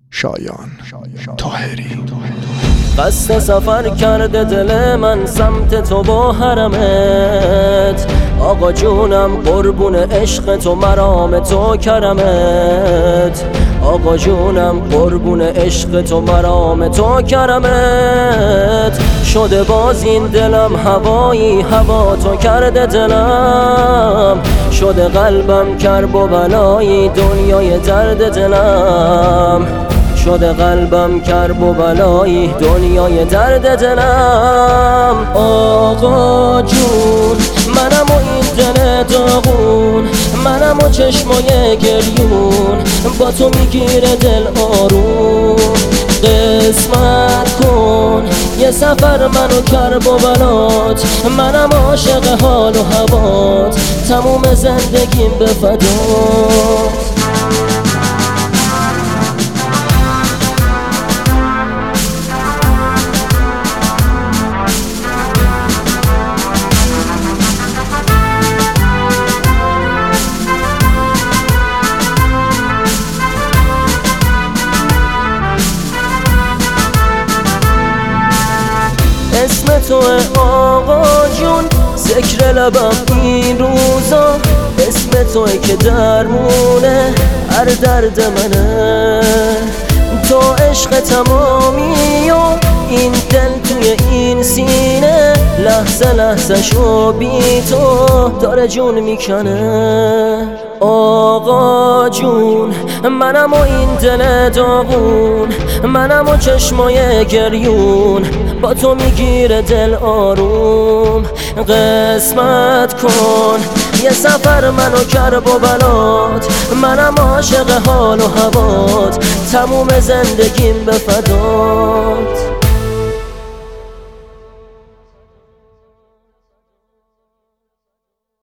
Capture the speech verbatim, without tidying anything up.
شایان طاهری. قصد سفر کرده دل من سمت تو با حرمت، آقا جونم قربون عشق تو مرام تو کرمت، آقا جونم قربون عشق تو مرام تو کرمت. شده باز این دلم هوایی، هوا تو کرده دلم، شده قلبم کرب و بلایی، دنیای درد دلم، شده قلبم کرب و بلایی، دنیای درد دلم. آقا جون منم و این دل داغون، منم و چشمای گریون، با تو میگیره دل آروم. قسمت کن یه سفر منو کرب و بلات، منم عاشق حال و هوات، تموم زندگیم به فدات. اسم توه آقا جون، ذکر لبم این روزا، اسم توه که درمونه هر درد منه. تو عشق تمامی و این دل توی این سینه، لحظه لحظه شو بی تو داره جون میکنه. آقا جون منم و این دل داغون، منم و چشمای گریون، با تو میگیره دل آروم. قسمت کن یه سفر منو کرب و بلات، منم عاشق حال و هوات، تموم زندگیم به فدات.